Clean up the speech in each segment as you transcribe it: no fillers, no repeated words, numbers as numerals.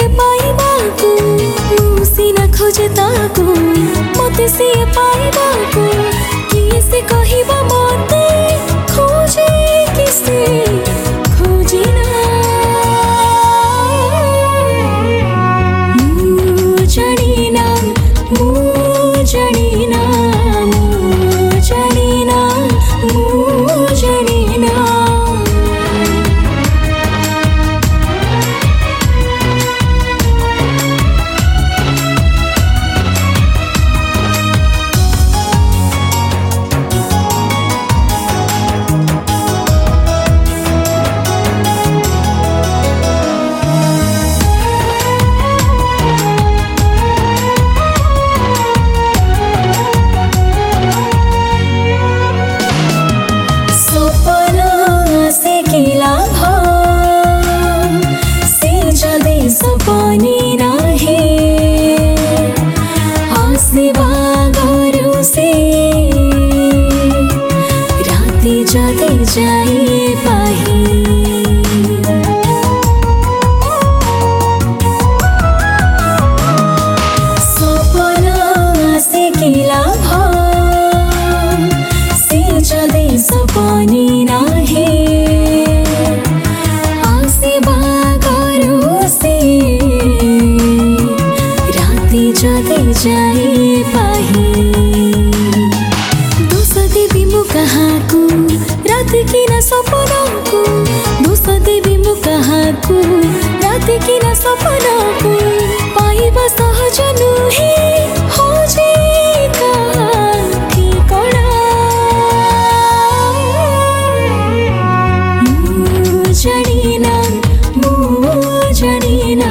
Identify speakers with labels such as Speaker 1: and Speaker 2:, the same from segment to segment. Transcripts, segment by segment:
Speaker 1: पाइबाकू सीना खोजे ताकू मते से पाइबाकू किए से कहिबा मते खोजे किसे खोजे ना सपने नाही आसवा घरों से राते जाते जाए पाही सपना से किला से जदे सपने नाही जाते जाए पाही दोष देवी मु कहाकू रात की न सपना को दोष देवी मु कहाकू रात की न सपना को पाइबा सहज नुहे हो जे ठिकଣା मु जणीना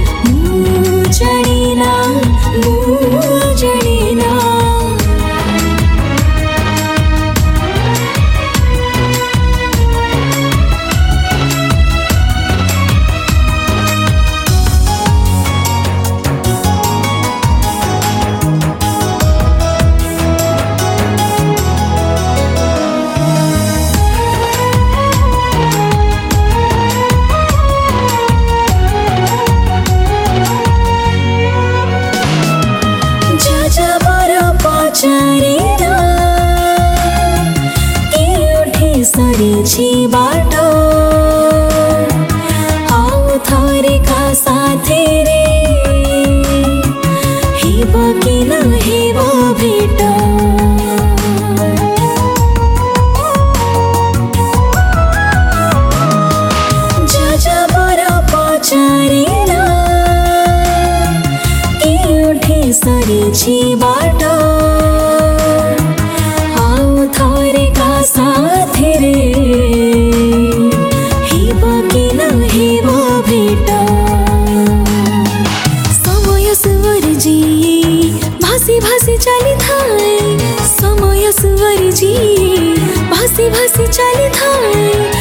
Speaker 1: सरी बाटो आउ थरे का साथे रे हेब कि न हेब भेट जबर पचारेला के सरी बाटो आउ थरे का साथे रे हेब कि न हेब भेट समय सुवर जी भासी भासी चली थाए समय सुवर जी भासी भासी चली थाए